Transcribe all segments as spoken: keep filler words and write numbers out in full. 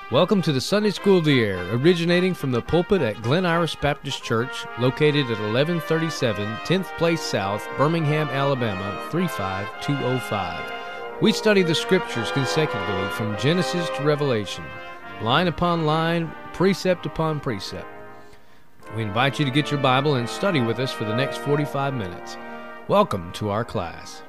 Welcome to the Sunday School of the Air, originating from the pulpit at Glen Iris Baptist Church, located at eleven thirty-seven tenth Place South, Birmingham, Alabama, three five two oh five. We study the Scriptures consecutively from Genesis to Revelation, line upon line, precept upon precept. We invite you to get your Bible and study with us for the next forty-five minutes. Welcome to our class.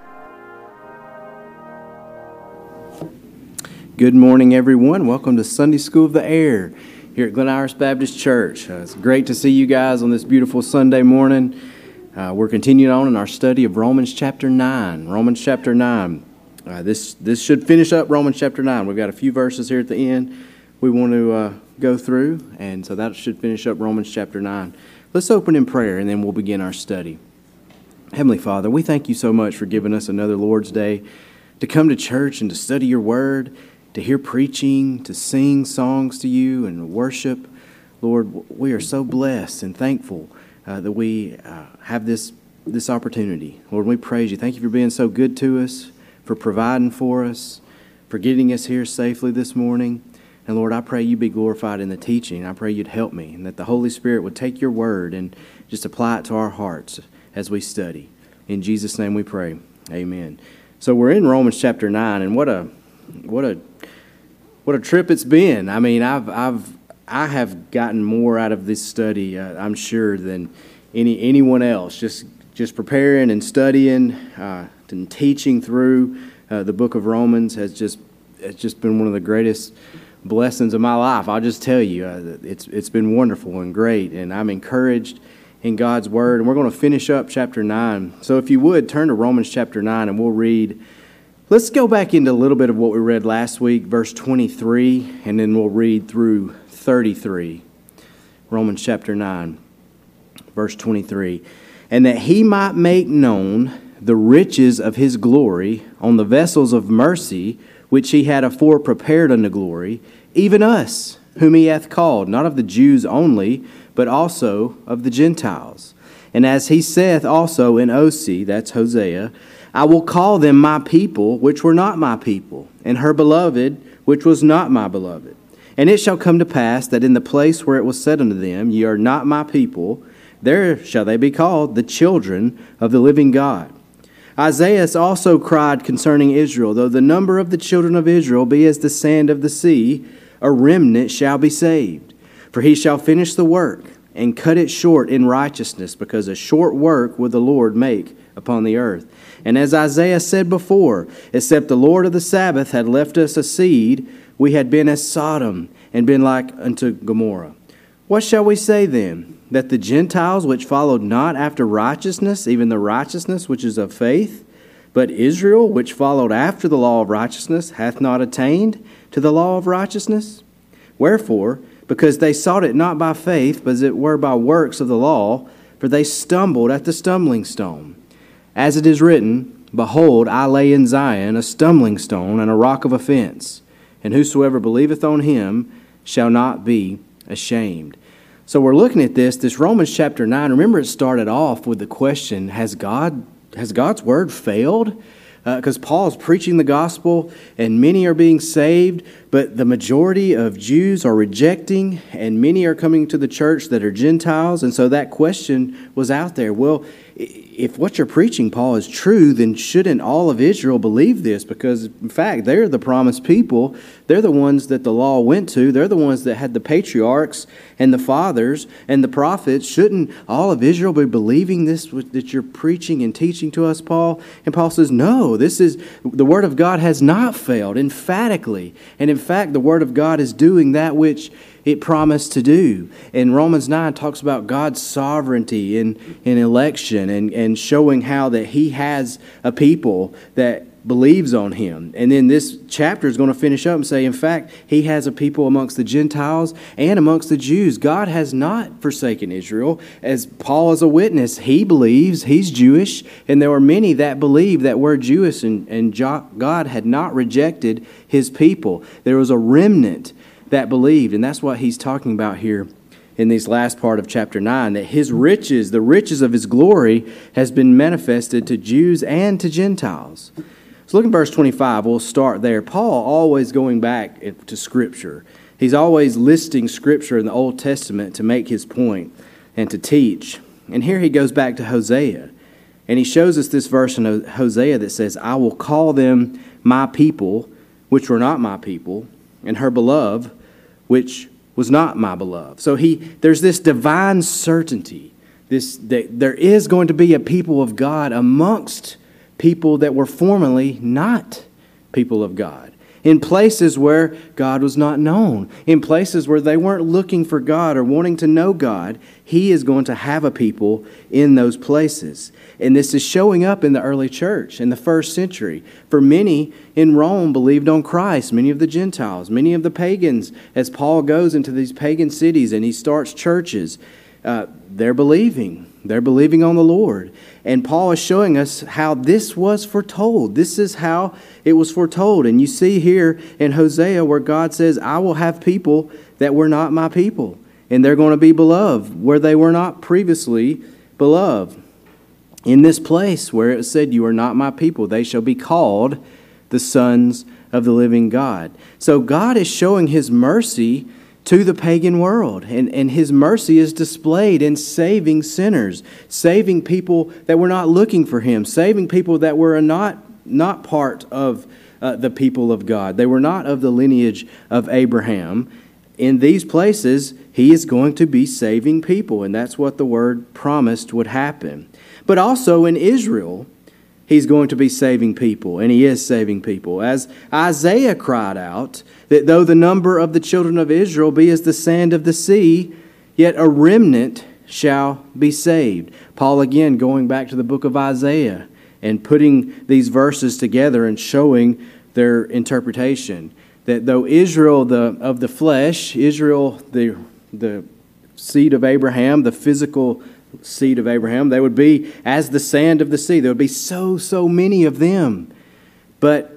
Good morning, everyone. Welcome to Sunday School of the Air here at Glen Iris Baptist Church. Uh, it's great to see you guys on this beautiful Sunday morning. Uh, we're continuing on in our study of Romans chapter nine. Romans chapter nine. Uh, this this should finish up Romans chapter nine. We've got a few verses here at the end we want to uh, go through, and so that should finish up Romans chapter nine. Let's open in prayer, and then we'll begin our study. Heavenly Father, we thank you so much for giving us another Lord's Day to come to church and to study your word, to hear preaching, to sing songs to you and worship. Lord, we are so blessed and thankful uh, that we uh, have this this opportunity. Lord, we praise you. Thank you for being so good to us, for providing for us, for getting us here safely this morning. And Lord, I pray you be glorified in the teaching. I pray you'd help me, and that the Holy Spirit would take your word and just apply it to our hearts as we study. In Jesus' name we pray. Amen. So we're in Romans chapter nine, and what a what a What a trip it's been. I mean, I've I've I have gotten more out of this study, uh, I'm sure, than any anyone else. Just just preparing and studying uh, and teaching through uh, the book of Romans has just it's just been one of the greatest blessings of my life. I'll just tell you, uh, it's it's been wonderful and great, and I'm encouraged in God's word. And we're going to finish up chapter nine. So if you would turn to Romans chapter nine, and we'll read. Let's go back into a little bit of what we read last week, verse twenty-three, and then we'll read through thirty-three. Romans chapter nine, verse twenty-three. And that he might make known the riches of his glory on the vessels of mercy, which he had afore prepared unto glory, even us, whom he hath called, not of the Jews only, but also of the Gentiles. And as he saith also in Osee, that's Hosea, I will call them my people, which were not my people, and her beloved, which was not my beloved. And it shall come to pass that in the place where it was said unto them, Ye are not my people, there shall they be called the children of the living God. Isaiah also cried concerning Israel, Though the number of the children of Israel be as the sand of the sea, a remnant shall be saved. For he shall finish the work, and cut it short in righteousness, because a short work will the Lord make upon the earth. And as Isaiah said before, except the Lord of the Sabbath had left us a seed, we had been as Sodom, and been like unto Gomorrah. What shall we say then? That the Gentiles which followed not after righteousness, even the righteousness which is of faith, but Israel which followed after the law of righteousness, hath not attained to the law of righteousness? Wherefore, because they sought it not by faith, but as it were by works of the law, for they stumbled at the stumbling stone. As it is written, Behold, I lay in Zion a stumbling stone and a rock of offense, and whosoever believeth on him shall not be ashamed. So we're looking at this, this Romans chapter nine. Remember, it started off with the question, has God, has God's word failed? Because uh, Paul is preaching the gospel, and many are being saved, but the majority of Jews are rejecting, and many are coming to the church that are Gentiles. And so that question was out there. Well, if what you're preaching, Paul, is true, then shouldn't all of Israel believe this? Because, in fact, they're the promised people. They're the ones that the law went to. They're the ones that had the patriarchs and the fathers and the prophets. Shouldn't all of Israel be believing this that you're preaching and teaching to us, Paul? And Paul says, no, this is the Word of God has not failed, emphatically. And in fact, the Word of God is doing that which it promised to do. And Romans nine talks about God's sovereignty in, in election and, and showing how that He has a people that believes on Him. And then this chapter is going to finish up and say, in fact, He has a people amongst the Gentiles and amongst the Jews. God has not forsaken Israel. As Paul is a witness, he believes, he's Jewish, and there were many that believed that were Jewish, and, and God had not rejected His people. There was a remnant that believed, and that's what he's talking about here in this last part of chapter nine, that His riches, the riches of His glory, has been manifested to Jews and to Gentiles. So look at verse twenty-five. We'll start there. Paul always going back to Scripture. He's always listing Scripture in the Old Testament to make his point and to teach. And here he goes back to Hosea. And he shows us this verse in Hosea that says, I will call them my people, which were not my people, and her beloved, which was not my beloved. So he there's this divine certainty, this that there is going to be a people of God amongst people that were formerly not people of God, in places where God was not known, in places where they weren't looking for God or wanting to know God. He is going to have a people in those places. And this is showing up in the early church in the first century. For many in Rome believed on Christ, many of the Gentiles, many of the pagans. As Paul goes into these pagan cities and he starts churches, uh, they're believing. They're believing on the Lord. And Paul is showing us how this was foretold. This is how it was foretold. And you see here in Hosea where God says, I will have people that were not my people. And they're going to be beloved where they were not previously beloved. In this place where it said, you are not my people, they shall be called the sons of the living God. So God is showing His mercy to the pagan world. And, and His mercy is displayed in saving sinners, saving people that were not looking for Him, saving people that were not, not part of uh, the people of God. They were not of the lineage of Abraham. In these places, He is going to be saving people, and that's what the Word promised would happen. But also in Israel, He's going to be saving people, and He is saving people. As Isaiah cried out, that though the number of the children of Israel be as the sand of the sea, yet a remnant shall be saved. Paul again going back to the book of Isaiah and putting these verses together and showing their interpretation. That though Israel the of the flesh, Israel the the seed of Abraham, the physical seed of Abraham, they would be as the sand of the sea. There would be so, so many of them. But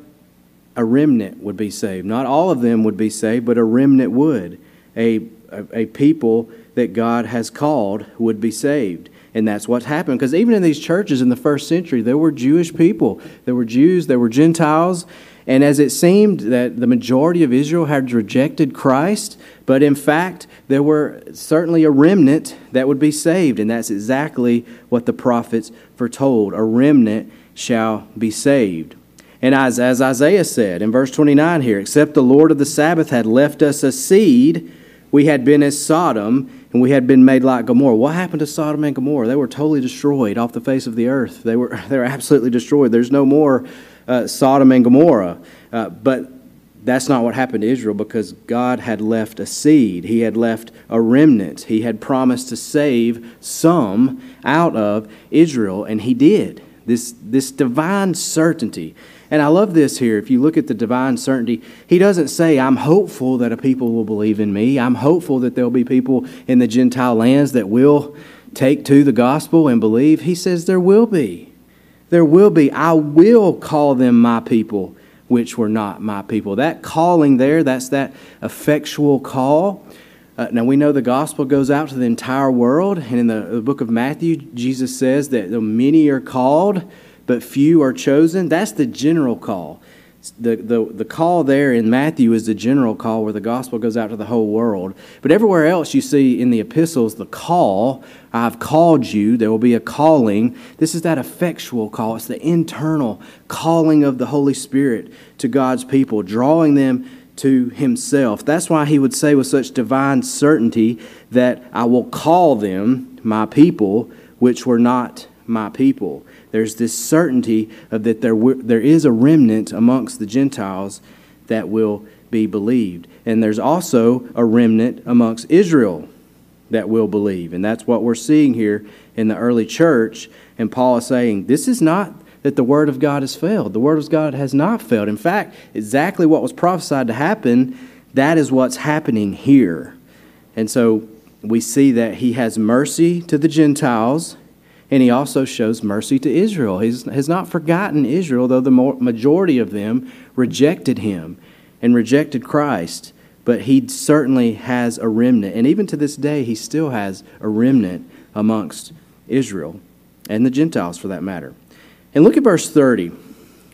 a remnant would be saved. Not all of them would be saved, but a remnant would. A, a, a people that God has called would be saved. And that's what's happened. Because even in these churches in the first century, there were Jewish people. There were Jews, there were Gentiles. And as it seemed that the majority of Israel had rejected Christ, but in fact, there were certainly a remnant that would be saved. And that's exactly what the prophets foretold. A remnant shall be saved. And as, as Isaiah said in verse twenty-nine here, except the Lord of the Sabbath had left us a seed, we had been as Sodom, and we had been made like Gomorrah. What happened to Sodom and Gomorrah? They were totally destroyed off the face of the earth. They were, they were absolutely destroyed. There's no more Uh, Sodom and Gomorrah. Uh, but that's not what happened to Israel, because God had left a seed. He had left a remnant. He had promised to save some out of Israel, and He did. This, this divine certainty. And I love this here. If you look at the divine certainty, He doesn't say, I'm hopeful that a people will believe in me. I'm hopeful that there'll be people in the Gentile lands that will take to the gospel and believe. He says there will be. There will be. I will call them my people, which were not my people. That calling there, that's that effectual call. Uh, now, we know the gospel goes out to the entire world. And in the, the book of Matthew, Jesus says that many are called, but few are chosen. That's the general call. The, the, the call there in Matthew is the general call where the gospel goes out to the whole world. But everywhere else you see in the epistles, the call, I've called you, there will be a calling. This is that effectual call. It's the internal calling of the Holy Spirit to God's people, drawing them to Himself. That's why He would say with such divine certainty that I will call them my people, which were not my people. There's this certainty of that there there is a remnant amongst the Gentiles that will be believed. And there's also a remnant amongst Israel that will believe. And that's what we're seeing here in the early church. And Paul is saying, this is not that the Word of God has failed. The Word of God has not failed. In fact, exactly what was prophesied to happen, that is what's happening here. And so we see that He has mercy to the Gentiles, and He also shows mercy to Israel. He has not forgotten Israel, though the majority of them rejected Him and rejected Christ. But He certainly has a remnant. And even to this day, He still has a remnant amongst Israel and the Gentiles for that matter. And look at verse thirty.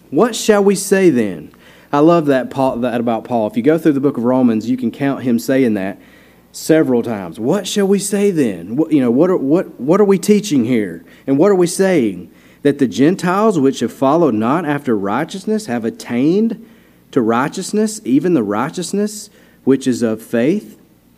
What shall we say then? I love that, Paul, that about Paul. If you go through the book of Romans, you can count him saying that several times. What shall we say then? What, you know, what are, what, what are we teaching here? And what are we saying? That the Gentiles which have followed not after righteousness have attained to righteousness, even the righteousness which is of faith?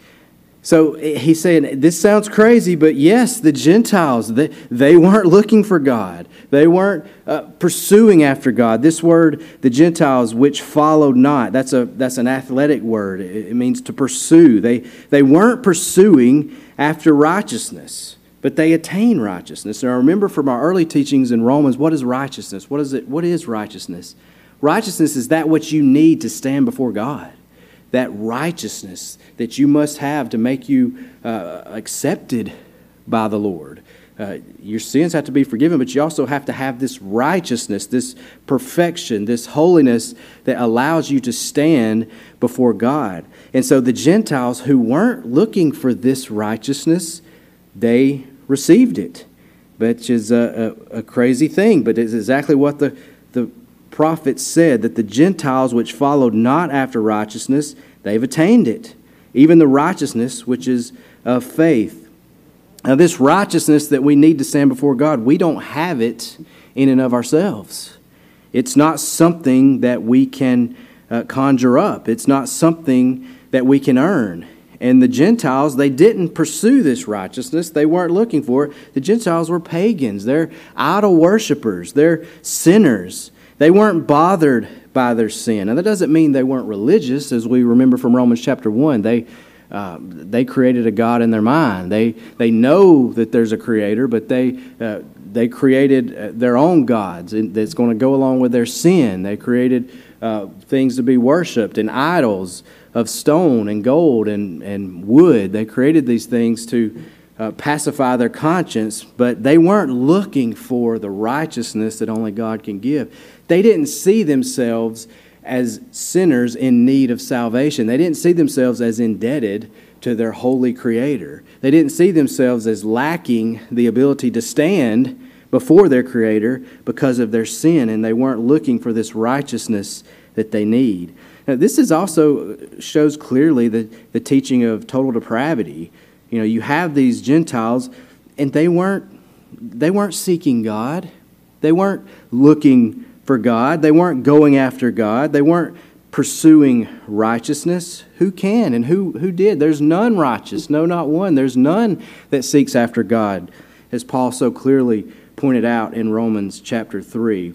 So he's saying, this sounds crazy, but yes, the Gentiles, they, they weren't looking for God. They weren't uh, pursuing after God. This word, the Gentiles, which followed not, that's a that's an athletic word. It, it means to pursue. They, they weren't pursuing after righteousness, but they attained righteousness. Now remember from our early teachings in Romans, what is righteousness? What is it? What is righteousness? Righteousness is that what you need to stand before God. That righteousness that you must have to make you uh, accepted by the Lord. Uh, your sins have to be forgiven, but you also have to have this righteousness, this perfection, this holiness that allows you to stand before God. And so the Gentiles who weren't looking for this righteousness, they received it, which is a, a, a crazy thing, but it's exactly what the, the prophet said, that the Gentiles which followed not after righteousness, they've attained it, even the righteousness which is of faith. Now this righteousness that we need to stand before God, we don't have it in and of ourselves. It's not something that we can uh, conjure up. It's not something that we can earn. And the Gentiles, they didn't pursue this righteousness. They weren't looking for it. The Gentiles were pagans. They're idol worshipers. They're sinners. They weren't bothered by their sin. And that doesn't mean they weren't religious, as we remember from Romans chapter one. They uh, they created a God in their mind. They they know that there's a creator, but they uh, they created their own gods that's going to go along with their sin. They created uh, things to be worshipped and idols of stone and gold and, and wood. They created these things to uh, pacify their conscience, but they weren't looking for the righteousness that only God can give. They didn't see themselves as sinners in need of salvation. They didn't see themselves as indebted to their holy Creator. They didn't see themselves as lacking the ability to stand before their Creator because of their sin, and they weren't looking for this righteousness that they need. Now, this is also shows clearly the, the teaching of total depravity. You know, you have these Gentiles, and they weren't they weren't seeking God. They weren't looking for God. They weren't going after God. They weren't pursuing righteousness. Who can and who, who did? There's none righteous, no, not one. There's none that seeks after God, as Paul so clearly pointed out in Romans chapter three.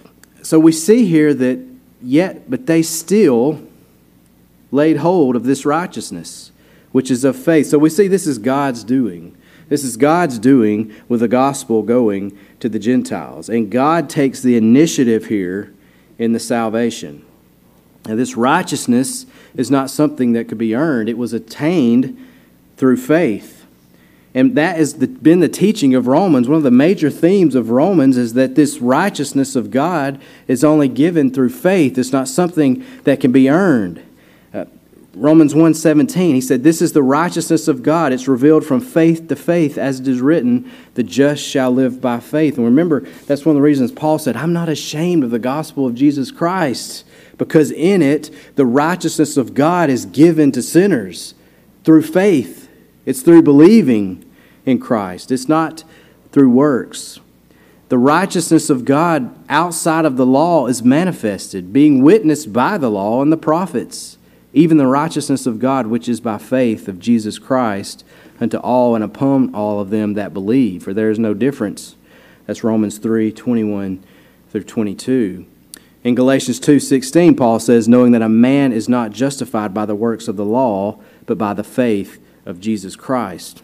So we see here that yet, but they still laid hold of this righteousness, which is of faith. So we see this is God's doing. This is God's doing with the gospel going to the Gentiles. And God takes the initiative here in the salvation. Now, this righteousness is not something that could be earned. It was attained through faith. And that has been the teaching of Romans. One of the major themes of Romans is that this righteousness of God is only given through faith. It's not something that can be earned. Uh, Romans one seventeen, he said, "This is the righteousness of God. It's revealed from faith to faith, as it is written, the just shall live by faith." And remember, that's one of the reasons Paul said, "I'm not ashamed of the gospel of Jesus Christ," because in it, the righteousness of God is given to sinners through faith. It's through believing in Christ. It's not through works. The righteousness of God outside of the law is manifested, being witnessed by the law and the prophets, even the righteousness of God which is by faith of Jesus Christ unto all and upon all of them that believe, for there is no difference. That's Romans three twenty-one through twenty-two. In Galatians two sixteen, Paul says, "Knowing that a man is not justified by the works of the law, but by the faith of Jesus Christ."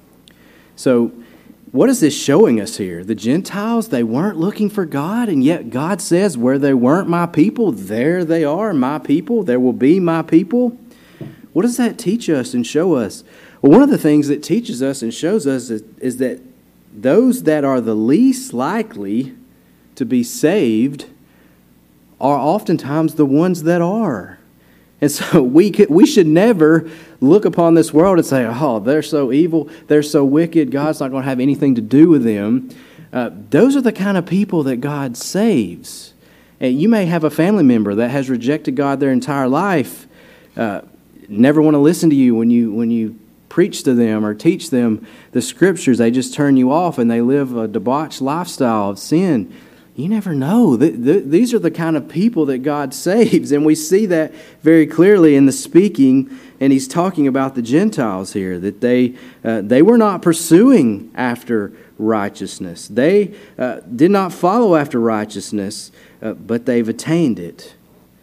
So, what is this showing us here? The Gentiles, they weren't looking for God, and yet God says, where they weren't my people, there they are, my people. There will be my people. What does that teach us and show us? Well, one of the things that teaches us and shows us is, is that those that are the least likely to be saved are oftentimes the ones that are. And so we could, we should never look upon this world and say, "Oh, they're so evil, they're so wicked, God's not going to have anything to do with them." Uh, those are the kind of people that God saves. And you may have a family member that has rejected God their entire life, uh, never want to listen to you when you when you preach to them or teach them the Scriptures. They just turn you off and they live a debauched lifestyle of sin. You never know. These are the kind of people that God saves, and we see that very clearly in the speaking. And he's talking about the Gentiles here, that they uh, they were not pursuing after righteousness. They uh, did not follow after righteousness, uh, but they've attained it.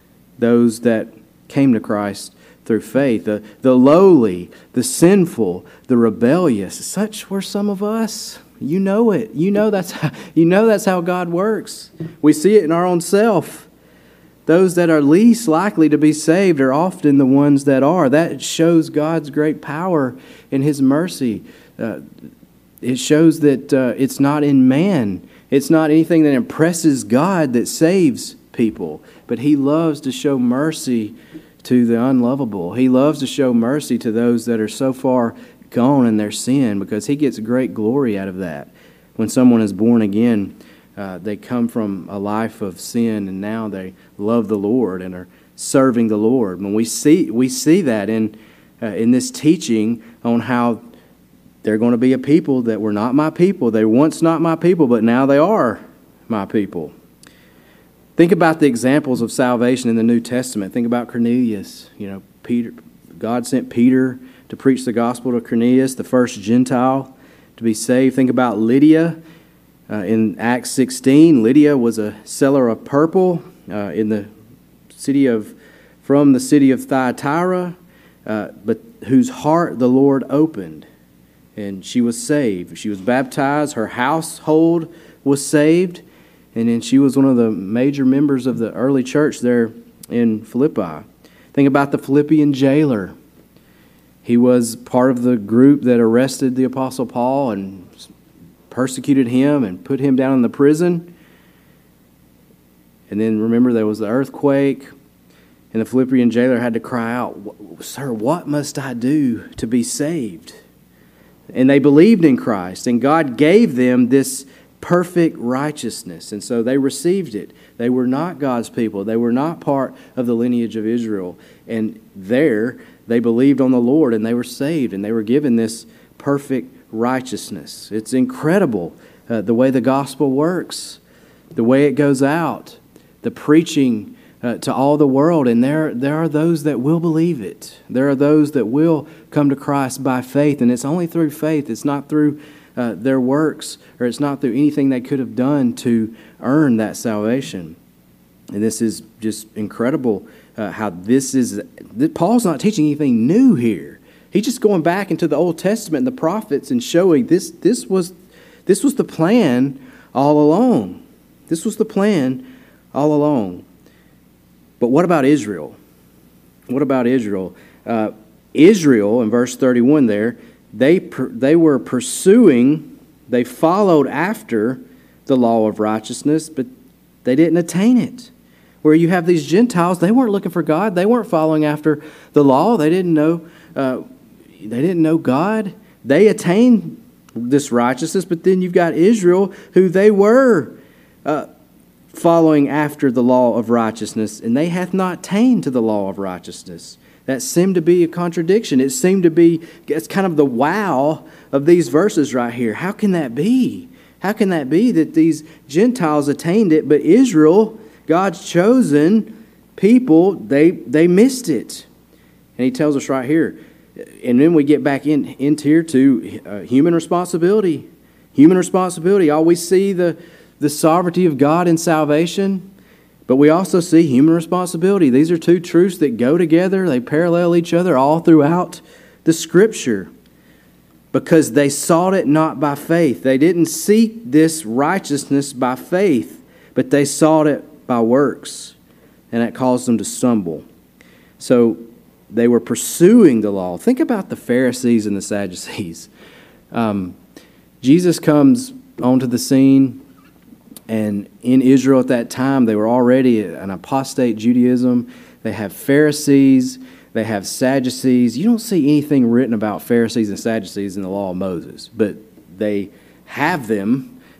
Those that came to Christ through faith, the, the lowly, the sinful, the rebellious, such were some of us. You know it. You know that's how, you know that's how God works. We see it in our own self. Those that are least likely to be saved are often the ones that are. That shows God's great power and His mercy. Uh, it shows that uh, it's not in man. It's not anything that impresses God that saves people. But He loves to show mercy to the unlovable. He loves to show mercy to those that are so far gone in their sin, because He gets great glory out of that. When someone is born again, uh, they come from a life of sin, and now they love the Lord and are serving the Lord. When we see we see that in uh, in this teaching on how they're going to be a people that were not my people. They were once not my people, but now they are my people. Think about the examples of salvation in the New Testament. Think about Cornelius. You know, Peter. God sent Peter to preach the gospel to Cornelius, the first Gentile to be saved. Think about Lydia uh, in Acts sixteen. Lydia was a seller of purple uh, in the city of, from the city of Thyatira, uh, but whose heart the Lord opened, and she was saved. She was baptized. Her household was saved, and then she was one of the major members of the early church there in Philippi. Think about the Philippian jailer. He was part of the group that arrested the Apostle Paul and persecuted him and put him down in the prison. And then remember, there was the earthquake, and the Philippian jailer had to cry out, "Sir, what must I do to be saved?" And they believed in Christ, and God gave them this perfect righteousness, and so they received it. They were not God's people. They were not part of the lineage of Israel. And there, they believed on the Lord, and they were saved, and they were given this perfect righteousness. It's incredible uh, the way the gospel works, the way it goes out, the preaching uh, to all the world. And there, there are those that will believe it. There are those that will come to Christ by faith, and it's only through faith. It's not through uh, their works, or it's not through anything they could have done to earn that salvation. And this is just incredible. Uh, how this is, that Paul's not teaching anything new here. He's just going back into the Old Testament and the prophets and showing this. This was, this was the plan all along. This was the plan all along. But what about Israel? What about Israel? Uh, Israel, in verse thirty-one, there they they were pursuing. They followed after the law of righteousness, but they didn't attain it. Where you have these Gentiles, they weren't looking for God. They weren't following after the law. They didn't know. Uh, they didn't know God. They attained this righteousness, but then you've got Israel, who they were uh, following after the law of righteousness, and they hath not attained to the law of righteousness. That seemed to be a contradiction. It seemed to be. It's kind of the wow of these verses right here. How can that be? How can that be that these Gentiles attained it, but Israel, God's chosen people, they they missed it? And he tells us right here. And then we get back in into here to uh, human responsibility. Human responsibility. Always see the, the sovereignty of God in salvation, but we also see human responsibility. These are two truths that go together. They parallel each other all throughout the Scripture. Because they sought it not by faith. They didn't seek this righteousness by faith, but they sought it by works, and that caused them to stumble. So they were pursuing the law. Think about the Pharisees and the Sadducees. Um, Jesus comes onto the scene, and in Israel at that time, they were already an apostate Judaism. They have Pharisees, they have Sadducees. You don't see anything written about Pharisees and Sadducees in the law of Moses, but they have them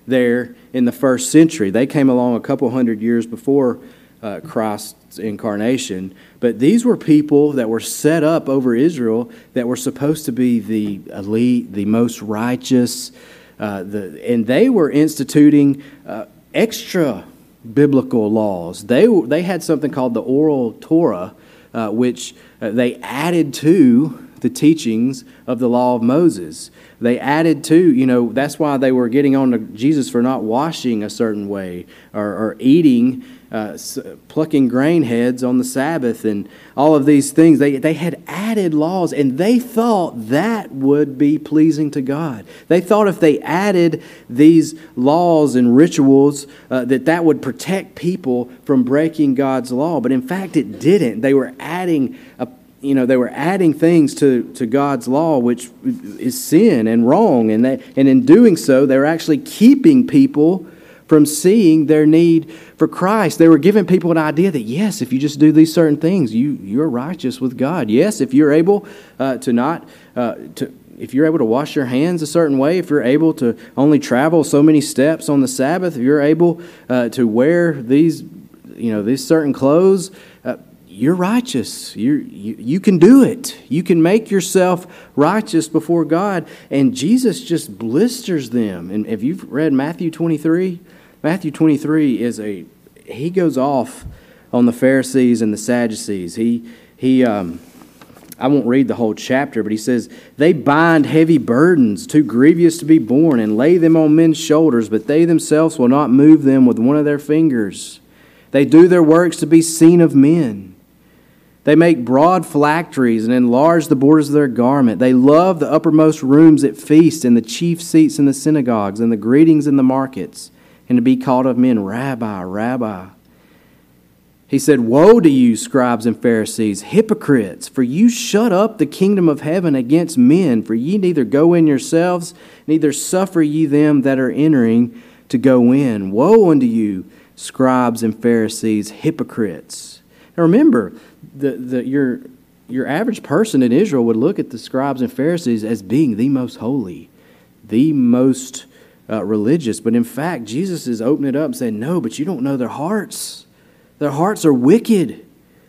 there in the first century. They came along a couple hundred years before uh, Christ's incarnation. But these were people that were set up over Israel that were supposed to be the elite, the most righteous, uh, the, and they were instituting uh, extra biblical laws. They they had something called the Oral Torah, uh, which uh, they added to the teachings of the law of Moses. They added to, you know, that's why they were getting on to Jesus for not washing a certain way or, or eating, uh, plucking grain heads on the Sabbath and all of these things. They, they had added laws, and they thought that would be pleasing to God. They thought if they added these laws and rituals uh, that that would protect people from breaking God's law. But in fact, it didn't. They were adding a You know, they were adding things to, to God's law, which is sin and wrong. And, they, and in doing so, they were actually keeping people from seeing their need for Christ. They were giving people an idea that, yes, if you just do these certain things, you, you're righteous with God. Yes, if you're able uh, to not... Uh, to If you're able to wash your hands a certain way, if you're able to only travel so many steps on the Sabbath, if you're able uh, to wear these, you know, these certain clothes, uh, you're righteous. You're, you you can do it. You can make yourself righteous before God. And Jesus just blisters them. And if you've read Matthew twenty-three, Matthew twenty-three is a, he goes off on the Pharisees and the Sadducees. He, he, um, I won't read the whole chapter, but he says, they bind heavy burdens too grievous to be borne and lay them on men's shoulders, but they themselves will not move them with one of their fingers. They do their works to be seen of men. They make broad phylacteries and enlarge the borders of their garment. They love the uppermost rooms at feasts and the chief seats in the synagogues and the greetings in the markets, and to be called of men, Rabbi, Rabbi. He said, woe to you, scribes and Pharisees, hypocrites, for you shut up the kingdom of heaven against men, for ye neither go in yourselves, neither suffer ye them that are entering to go in. Woe unto you, scribes and Pharisees, hypocrites. Now remember, the, the, your, your average person in Israel would look at the scribes and Pharisees as being the most holy, the most uh, religious. But in fact, Jesus is opening it up and saying, no, but you don't know their hearts. Their hearts are wicked.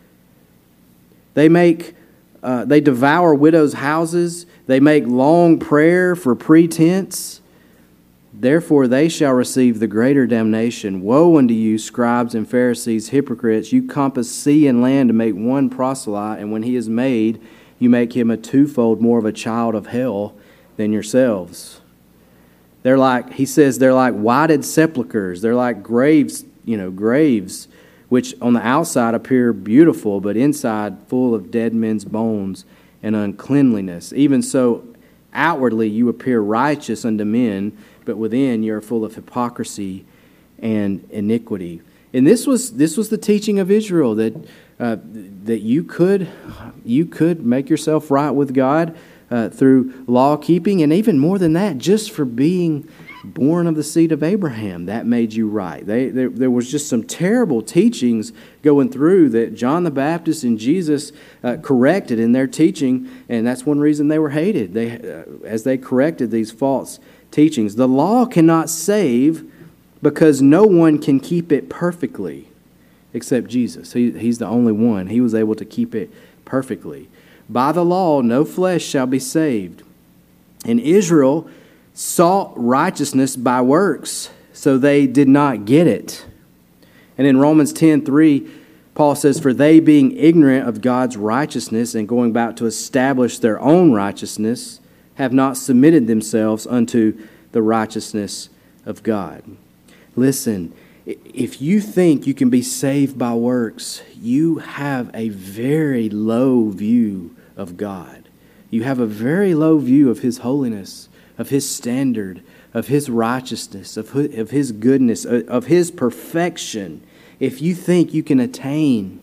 They make, uh, they devour widows' houses. They make long prayer for pretense. Therefore they shall receive the greater damnation. Woe unto you, scribes and Pharisees, hypocrites! You compass sea and land to make one proselyte, and when he is made, you make him a twofold more of a child of hell than yourselves. They're like, he says, they're like whited sepulchres. They're like graves, you know, graves, which on the outside appear beautiful, but inside full of dead men's bones and uncleanliness. Even so, outwardly you appear righteous unto men, but within you are full of hypocrisy and iniquity. And this was this was the teaching of Israel, that uh, that you could you could make yourself right with God uh, through law keeping, and even more than that, just for being born of the seed of Abraham, that made you right. They, there, there was just some terrible teachings going through that John the Baptist and Jesus uh, corrected in their teaching, and that's one reason they were hated. They, uh, as they corrected these false teachings. The law cannot save because no one can keep it perfectly except Jesus. He, he's the only one. He was able to keep it perfectly. By the law, no flesh shall be saved. And Israel sought righteousness by works, so they did not get it. And in Romans ten three, Paul says, for they being ignorant of God's righteousness and going about to establish their own righteousness, have not submitted themselves unto the righteousness of God. Listen, if you think you can be saved by works, you have a very low view of God. You have a very low view of His holiness, of His standard, of His righteousness, of His goodness, of His perfection. If you think you can attain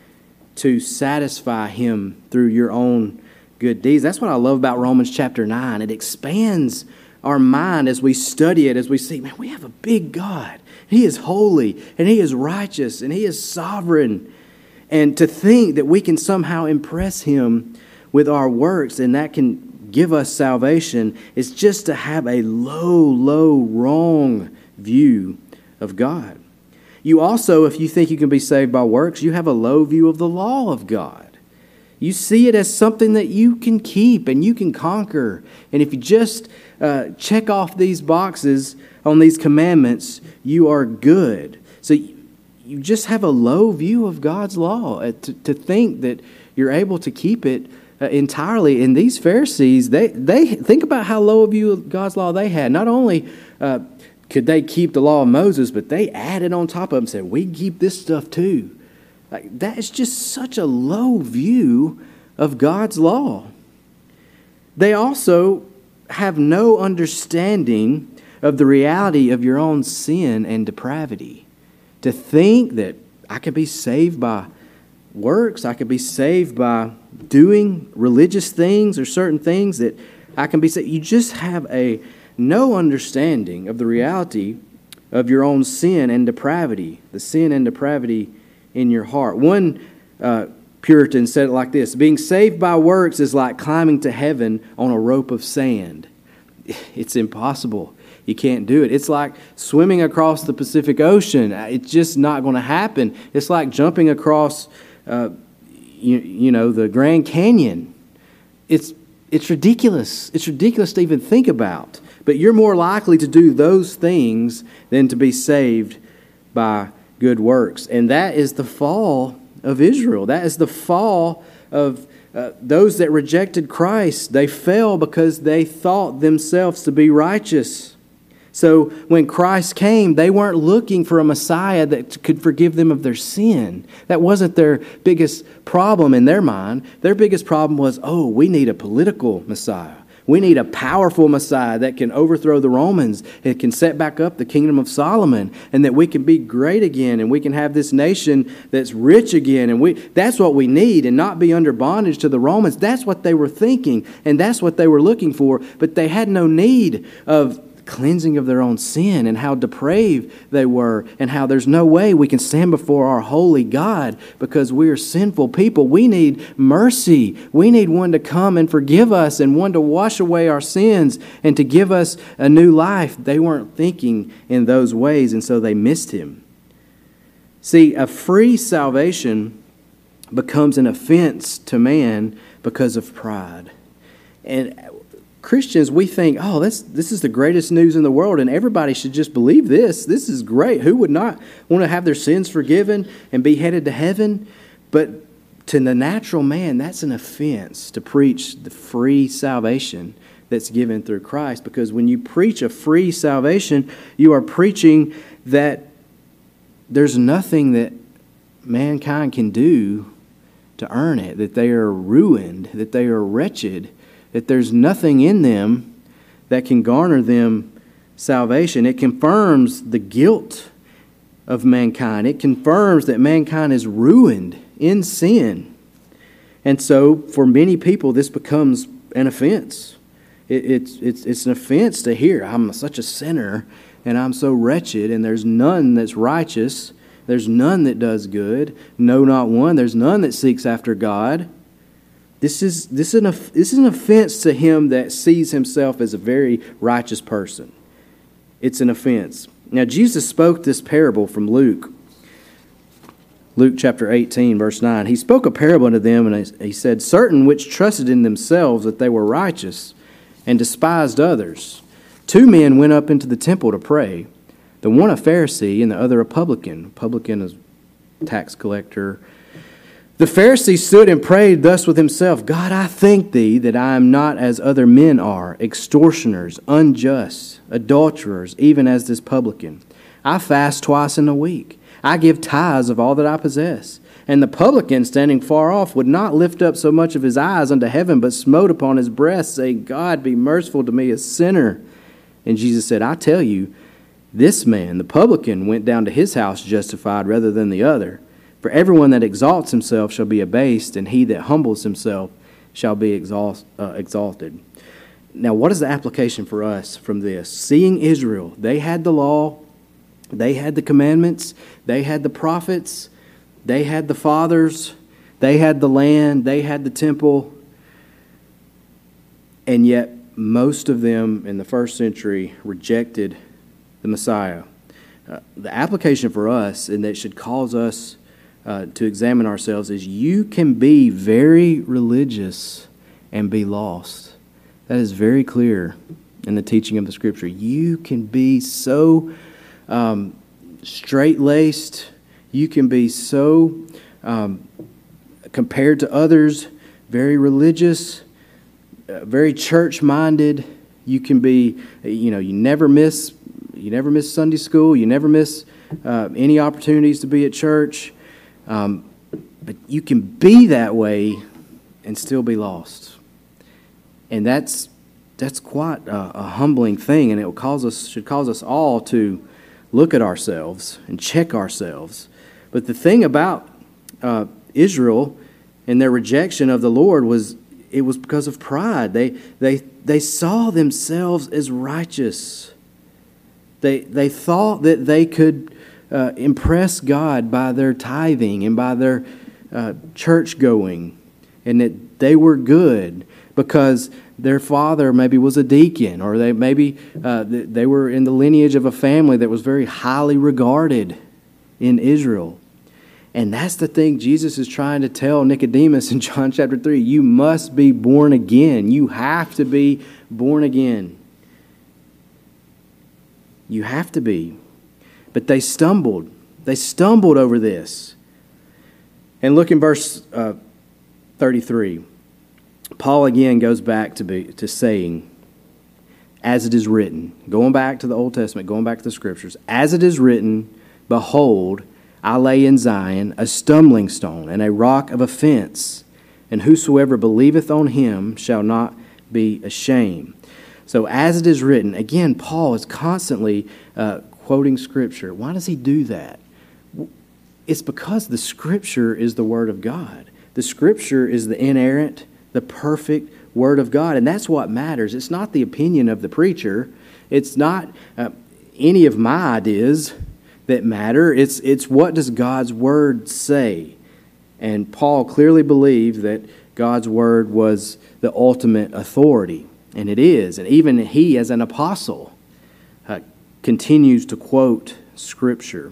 to satisfy Him through your own good deeds. That's what I love about Romans chapter nine. It expands our mind as we study it, as we see, man, we have a big God. He is holy, and He is righteous, and He is sovereign. And to think that we can somehow impress Him with our works, and that can give us salvation, is just to have a low, low, wrong view of God. You also, if you think you can be saved by works, you have a low view of the law of God. You see it as something that you can keep and you can conquer. And if you just uh, check off these boxes on these commandments, you are good. So you just have a low view of God's law uh, to, to think that you're able to keep it uh, entirely. And these Pharisees, they, they think about how low a view of God's law they had. Not only uh, could they keep the law of Moses, but they added on top of it and said, we can keep this stuff too. Like, that is just such a low view of God's law. They also have no understanding of the reality of your own sin and depravity. To think that I could be saved by works, I could be saved by doing religious things or certain things that I can be saved. You just have a no understanding of the reality of your own sin and depravity, the sin and depravity in your heart. One uh, Puritan said it like this: being saved by works is like climbing to heaven on a rope of sand. It's impossible. You can't do it. It's like swimming across the Pacific Ocean. It's just not going to happen. It's like jumping across, uh, you, you know, the Grand Canyon. It's it's ridiculous. It's ridiculous to even think about. But you're more likely to do those things than to be saved by good works. And that is the fall of Israel. That is the fall of uh, those that rejected Christ. They fell because they thought themselves to be righteous. So when Christ came, they weren't looking for a Messiah that could forgive them of their sin. That wasn't their biggest problem in their mind. Their biggest problem was, oh, we need a political Messiah. We need a powerful Messiah that can overthrow the Romans, that can set back up the kingdom of Solomon, and that we can be great again, and we can have this nation that's rich again. And we that's what we need, and not be under bondage to the Romans. That's what they were thinking, and that's what they were looking for. But they had no need of cleansing of their own sin and how depraved they were and how there's no way we can stand before our holy God because we are sinful people. We need mercy. We need one to come and forgive us and one to wash away our sins and to give us a new life. They weren't thinking in those ways, and so they missed him. See, a free salvation becomes an offense to man because of pride. And Christians, we think, oh, this, this is the greatest news in the world, and everybody should just believe this. This is great. Who would not want to have their sins forgiven and be headed to heaven? But to the natural man, that's an offense to preach the free salvation that's given through Christ. Because when you preach a free salvation, you are preaching that there's nothing that mankind can do to earn it, that they are ruined, that they are wretched, that there's nothing in them that can garner them salvation. It confirms the guilt of mankind. It confirms that mankind is ruined in sin. And so for many people, this becomes an offense. It, it's, it's, it's an offense to hear, I'm such a sinner and I'm so wretched and there's none that's righteous. There's none that does good. No, not one. There's none that seeks after God. This is, this, is an, this is an offense to him that sees himself as a very righteous person. It's an offense. Now, Jesus spoke this parable from Luke. Luke chapter eighteen, verse nine. He spoke a parable unto them, and he said, certain which trusted in themselves that they were righteous, and despised others. Two men went up into the temple to pray, the one a Pharisee, and the other a publican. Publican is tax collector. The Pharisee stood and prayed thus with himself, God, I thank thee that I am not as other men are, extortioners, unjust, adulterers, even as this publican. I fast twice in a week. I give tithes of all that I possess. And the publican, standing far off, would not lift up so much of his eyes unto heaven, but smote upon his breast, saying, God, be merciful to me, a sinner. And Jesus said, I tell you, this man, the publican, went down to his house justified rather than the other. For everyone that exalts himself shall be abased, and he that humbles himself shall be exalt, uh, exalted. Now, what is the application for us from this? Seeing Israel, they had the law, they had the commandments, they had the prophets, they had the fathers, they had the land, they had the temple, and yet most of them in the first century rejected the Messiah. Uh, the application for us, and that should cause us uh, to examine ourselves, is you can be very religious and be lost. That is very clear in the teaching of the Scripture. You can be so um, straight-laced, you can be so, um, compared to others, very religious, uh, very church-minded. You can be, you know, you never miss, you never miss Sunday school, you never miss uh, any opportunities to be at church. Um, but you can be that way and still be lost. And that's that's quite a, a humbling thing, and it will cause us should cause us all to look at ourselves and check ourselves. But the thing about uh, Israel and their rejection of the Lord was it was because of pride. They they they saw themselves as righteous. They they thought that they could uh, impress God by their tithing and by their uh, church going, and that they were good because their father maybe was a deacon, or they maybe uh, they were in the lineage of a family that was very highly regarded in Israel. And that's the thing Jesus is trying to tell Nicodemus in John chapter three. You must be born again. You have to be born again. You have to be. But they stumbled. They stumbled over this. And look in verse uh, thirty-three. Paul again goes back to be, to saying, as it is written, going back to the Old Testament, going back to the Scriptures, as it is written, behold, I lay in Zion a stumbling stone and a rock of offense, and whosoever believeth on him shall not be ashamed. So as it is written, again, Paul is constantly uh, quoting Scripture. Why does he do that? It's because the Scripture is the Word of God. The Scripture is the inerrant, the perfect Word of God, and that's what matters. It's not the opinion of the preacher. It's not uh, any of my ideas that matter. It's it's what does God's Word say? And Paul clearly believed that God's Word was the ultimate authority, and it is. And even he, as an apostle, uh, continues to quote Scripture.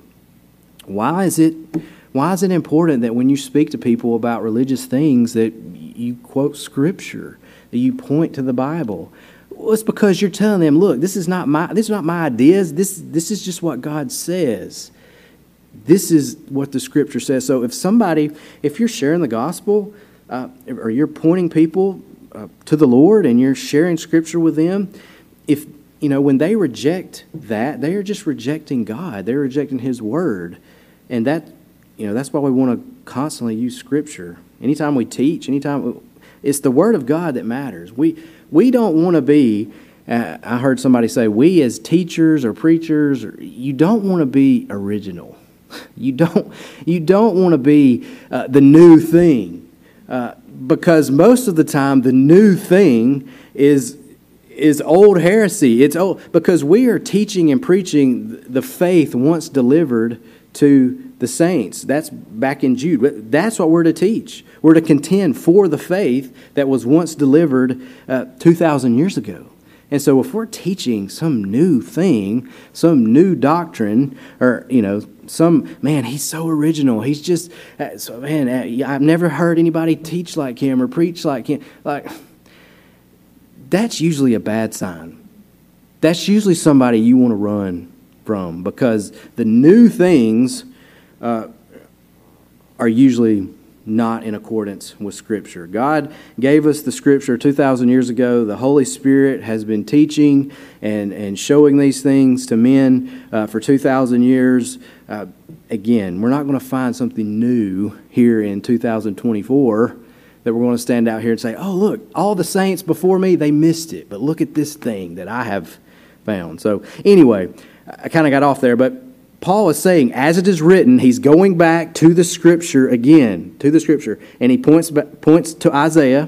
Why is it? Why is it important that when you speak to people about religious things that you quote Scripture, that you point to the Bible? Well, it's because you're telling them, look, this is not my this is not my ideas. This this is just what God says. This is what the Scripture says. So if somebody, if you're sharing the gospel, uh, or you're pointing people uh, to the Lord and you're sharing Scripture with them, if you know when they reject that, they are just rejecting God. They're rejecting His Word, and that you know that's why we want to constantly use Scripture. Anytime we teach, anytime it's the Word of God that matters. We we don't want to be. Uh, I heard somebody say, we as teachers or preachers, or, you don't want to be original. You don't you don't want to be uh, the new thing, uh, because most of the time the new thing is is old heresy. It's old because we are teaching and preaching the faith once delivered to the saints. That's back in Jude. That's what we're to teach. We're to contend for the faith that was once delivered uh, two thousand years ago. And so if we're teaching some new thing, some new doctrine, or, you know, some, man, he's so original. He's just, uh, so man, uh, I've never heard anybody teach like him or preach like him. Like, that's usually a bad sign. That's usually somebody you want to run from, because the new things uh, are usually not in accordance with Scripture. God gave us the Scripture two thousand years ago. The Holy Spirit has been teaching and, and showing these things to men uh, for two thousand years. Uh, again, we're not going to find something new here in two thousand twenty-four that we're going to stand out here and say, oh, look, all the saints before me, they missed it. But look at this thing that I have found. So anyway, I kind of got off there, but Paul is saying, as it is written, he's going back to the Scripture again, to the Scripture, and he points points to Isaiah.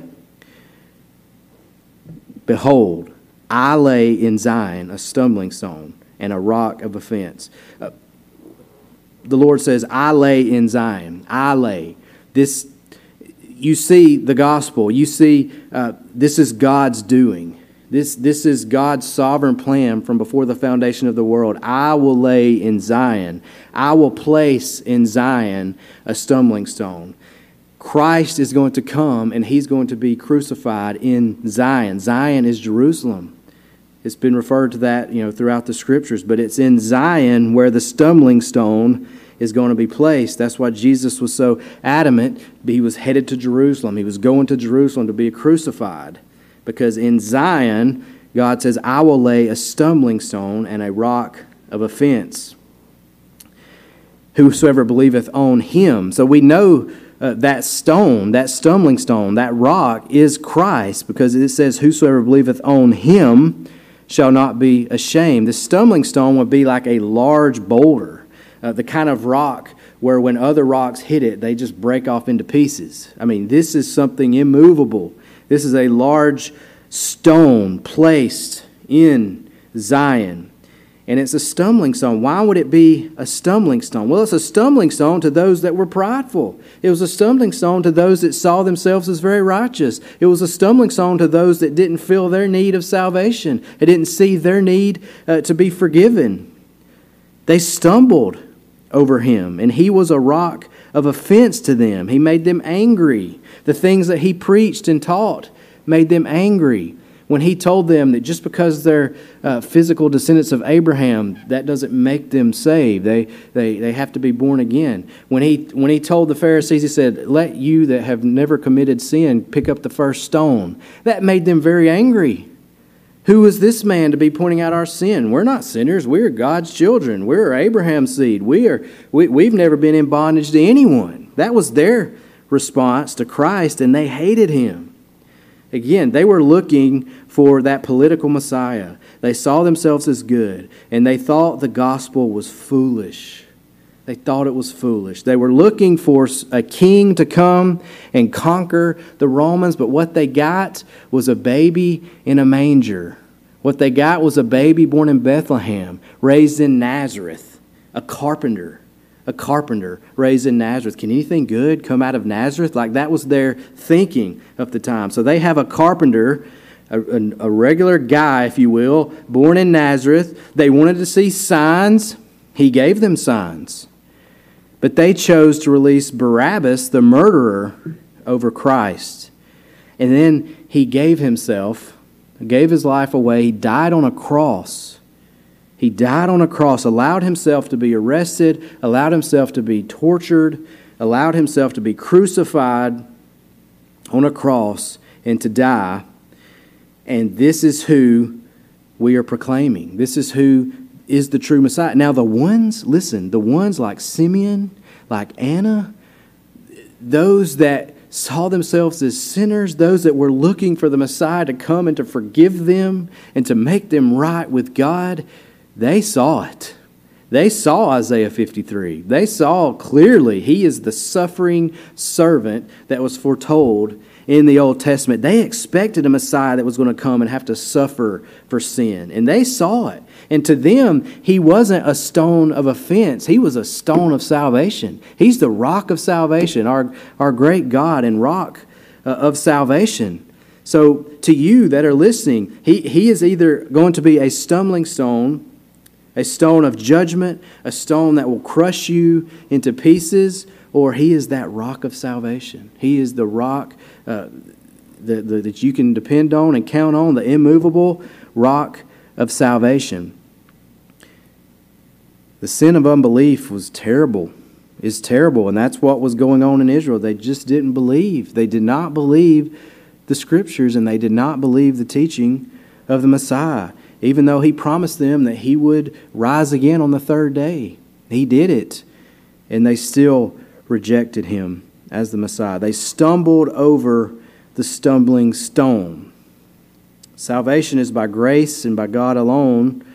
Behold, I lay in Zion a stumbling stone and a rock of offense. Uh, the Lord says, I lay in Zion. I lay. This, you see the gospel. You see uh, this is God's doing. This, this is God's sovereign plan from before the foundation of the world. I will lay in Zion. I will place in Zion a stumbling stone. Christ is going to come and he's going to be crucified in Zion. Zion is Jerusalem. It's been referred to that, you know, throughout the scriptures, but it's in Zion where the stumbling stone is going to be placed. That's why Jesus was so adamant. He was headed to Jerusalem. He was going to Jerusalem to be crucified. Because in Zion, God says, I will lay a stumbling stone and a rock of offense. Whosoever believeth on him. So we know uh, that stone, that stumbling stone, that rock is Christ, because it says, whosoever believeth on him shall not be ashamed. The stumbling stone would be like a large boulder, uh, the kind of rock where when other rocks hit it, they just break off into pieces. I mean, this is something immovable. This is a large stone placed in Zion. And it's a stumbling stone. Why would it be a stumbling stone? Well, it's a stumbling stone to those that were prideful. It was a stumbling stone to those that saw themselves as very righteous. It was a stumbling stone to those that didn't feel their need of salvation. They didn't see their need uh, to be forgiven. They stumbled over him, and he was a rock of offense to them. He made them angry. The things that he preached and taught made them angry. When he told them that just because they're uh, physical descendants of Abraham, that doesn't make them saved. They, they, they have to be born again. When he, when he told the Pharisees, he said, let you that have never committed sin pick up the first stone. That made them very angry. Who is this man to be pointing out our sin? We're not sinners. We're God's children. We're Abraham's seed. We are, we, we've never been in bondage to anyone. That was their response to Christ, and they hated him. Again, they were looking for that political Messiah. They saw themselves as good, and they thought the gospel was foolish. They thought it was foolish. They were looking for a king to come and conquer the Romans, but what they got was a baby in a manger. What they got was a baby born in Bethlehem, raised in Nazareth, a carpenter. A carpenter raised in Nazareth. Can anything good come out of Nazareth? Like, that was their thinking of the time. So they have a carpenter, a, a regular guy, if you will, born in Nazareth. They wanted to see signs. He gave them signs. But they chose to release Barabbas, the murderer, over Christ. And then he gave himself, gave his life away. He died on a cross. He died on a cross, allowed himself to be arrested, allowed himself to be tortured, allowed himself to be crucified on a cross and to die. And this is who we are proclaiming. This is who is the true Messiah. Now the ones, listen, the ones like Simeon, like Anna, those that saw themselves as sinners, those that were looking for the Messiah to come and to forgive them and to make them right with God, they saw it. They saw Isaiah fifty-three. They saw clearly he is the suffering servant that was foretold in the Old Testament. They expected a Messiah that was going to come and have to suffer for sin. And they saw it. And to them, he wasn't a stone of offense. He was a stone of salvation. He's the rock of salvation, our, our great God and rock uh, of salvation. So to you that are listening, he, he is either going to be a stumbling stone, a stone of judgment, a stone that will crush you into pieces, or he is that rock of salvation. He is the rock uh, that, that you can depend on and count on, the immovable rock of salvation. The sin of unbelief was terrible, is terrible, and that's what was going on in Israel. They just didn't believe. They did not believe the Scriptures, and they did not believe the teaching of the Messiah. Even though he promised them that he would rise again on the third day. He did it. And they still rejected him as the Messiah. They stumbled over the stumbling stone. Salvation is by grace and by God alone.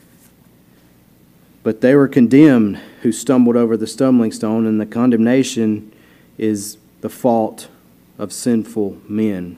But they were condemned who stumbled over the stumbling stone, and the condemnation is the fault of sinful men.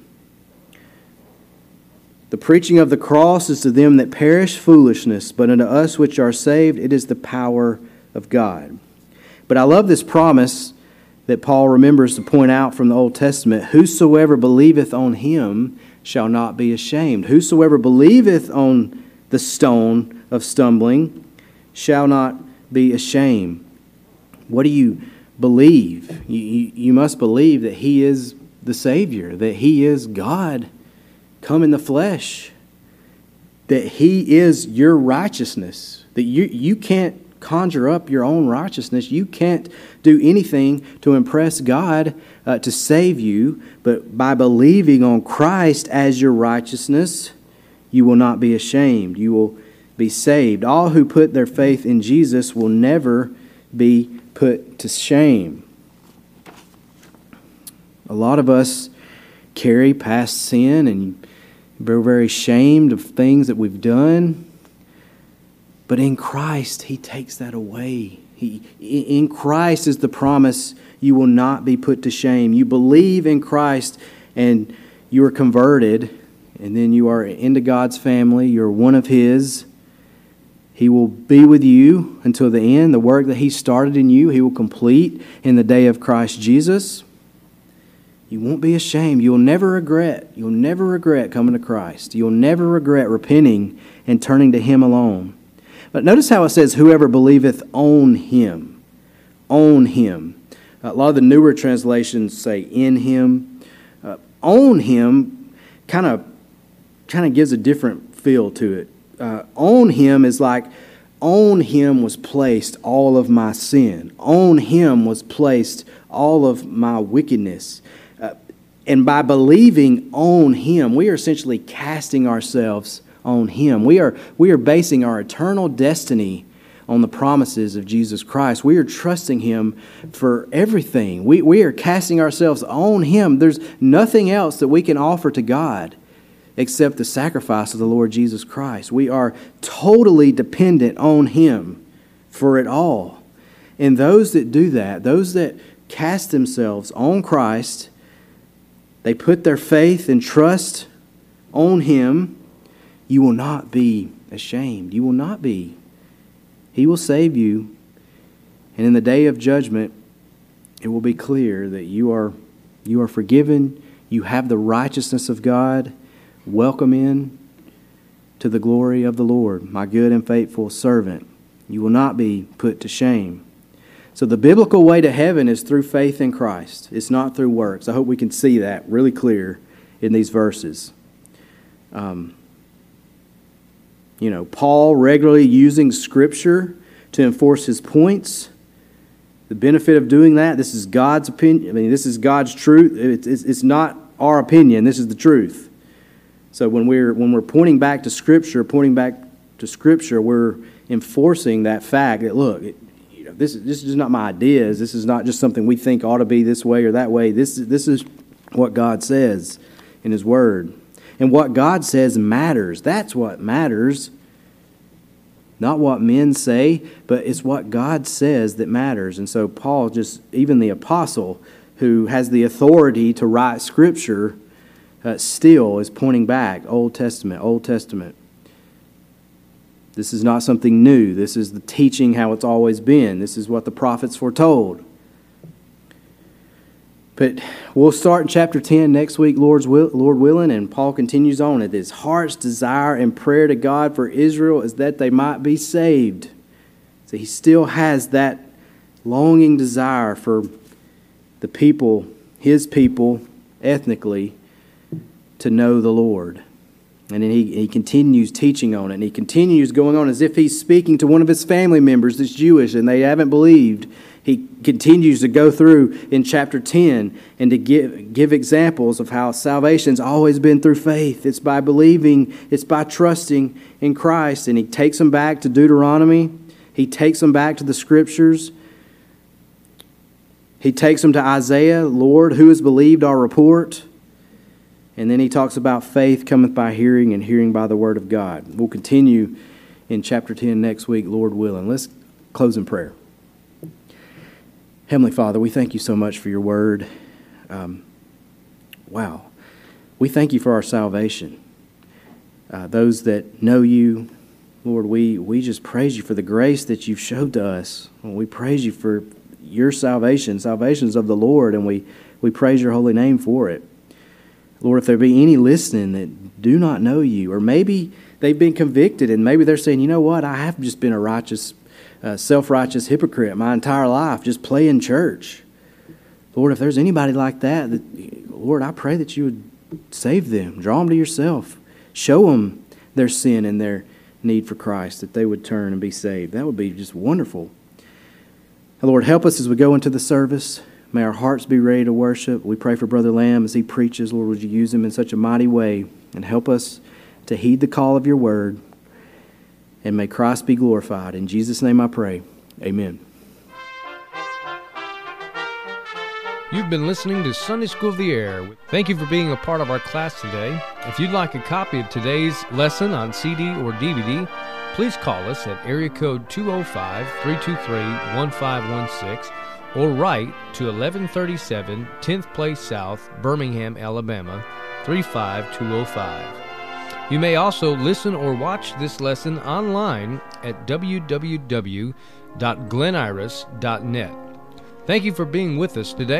The preaching of the cross is to them that perish foolishness, but unto us which are saved it is the power of God. But I love this promise that Paul remembers to point out from the Old Testament. Whosoever believeth on him shall not be ashamed. Whosoever believeth on the stone of stumbling shall not be ashamed. What do you believe? You, you, you must believe that He is the Savior, that He is God come in the flesh, that He is your righteousness, that you, you can't conjure up your own righteousness. You can't do anything to impress God uh, to save you, but by believing on Christ as your righteousness, you will not be ashamed. You will be saved. All who put their faith in Jesus will never be put to shame. A lot of us carry past sin and we're very ashamed of things that we've done. But in Christ, He takes that away. He, in Christ is the promise you will not be put to shame. You believe in Christ and you are converted, and then you are into God's family. You're one of His. He will be with you until the end. The work that He started in you, He will complete in the day of Christ Jesus. You won't be ashamed. You'll never regret. You'll never regret coming to Christ. You'll never regret repenting and turning to Him alone. But notice how it says, whoever believeth on Him. On Him. A lot of the newer translations say in Him. Uh, on Him kind of kind of gives a different feel to it. Uh, on Him is like, on Him was placed all of my sin. On Him was placed all of my wickedness. Uh, and by believing on Him, we are essentially casting ourselves on Him. We are, we are basing our eternal destiny on the promises of Jesus Christ. We are trusting Him for everything. We, we are casting ourselves on Him. There's nothing else that we can offer to God except the sacrifice of the Lord Jesus Christ. We are totally dependent on Him for it all. And those that do that, those that cast themselves on Christ, they put their faith and trust on Him, you will not be ashamed. You will not be. He will save you. And in the day of judgment, it will be clear that you are, you are forgiven. You have the righteousness of God. Welcome in to the glory of the Lord, my good and faithful servant. You will not be put to shame. So the biblical way to heaven is through faith in Christ. It's not through works. I hope we can see that really clear in these verses. Um, you know, Paul regularly using Scripture to enforce his points. The benefit of doing that, this is God's opinion. I mean, this is God's truth. It's, it's, it's not our opinion. This is the truth. So when we're when we're pointing back to Scripture, pointing back to Scripture, we're enforcing that fact that, look, it, you know, this is this is not my ideas. This is not just something we think ought to be this way or that way. This this is what God says in His Word. And what God says matters. That's what matters. Not what men say, but it's what God says that matters. And so Paul, just even the apostle who has the authority to write Scripture, uh, still is pointing back, Old Testament, Old Testament. This is not something new. This is the teaching how it's always been. This is what the prophets foretold. But we'll start in chapter ten next week, Lord's will, Lord willing, and Paul continues on. It is heart's desire and prayer to God for Israel is that they might be saved. So he still has that longing desire for the people, his people, ethnically, to know the Lord. And then he, he continues teaching on it, and he continues going on as if he's speaking to one of his family members that's Jewish and they haven't believed. He continues to go through in chapter ten and to give, give examples of how salvation's always been through faith. It's by believing, it's by trusting in Christ. And he takes them back to Deuteronomy. He takes them back to the Scriptures. He takes them to Isaiah, Lord, who has believed our report? And then he talks about faith cometh by hearing and hearing by the word of God. We'll continue in chapter ten next week, Lord willing. Let's close in prayer. Heavenly Father, we thank you so much for your word. Um, wow. We thank you for our salvation. Uh, those that know you, Lord, we, we just praise you for the grace that you've showed to us. We praise you for your salvation. Salvation is of the Lord, and we, we praise your holy name for it. Lord, if there be any listening that do not know you, or maybe they've been convicted and maybe they're saying, you know what, I have just been a righteous, uh, self-righteous hypocrite my entire life, just playing church. Lord, if there's anybody like that, that, Lord, I pray that you would save them, draw them to yourself, show them their sin and their need for Christ, that they would turn and be saved. That would be just wonderful. Lord, help us as we go into the service. May our hearts be ready to worship. We pray for Brother Lamb as he preaches. Lord, would you use him in such a mighty way and help us to heed the call of your word. And may Christ be glorified. In Jesus' name I pray. Amen. You've been listening to Sunday School of the Air. Thank you for being a part of our class today. If you'd like a copy of today's lesson on C D or D V D, please call us at area code two oh five, three two three, one five one six or write to eleven thirty-seven tenth Place South, Birmingham, Alabama, three five two oh five. You may also listen or watch this lesson online at w w w dot glen iris dot net. Thank you for being with us today.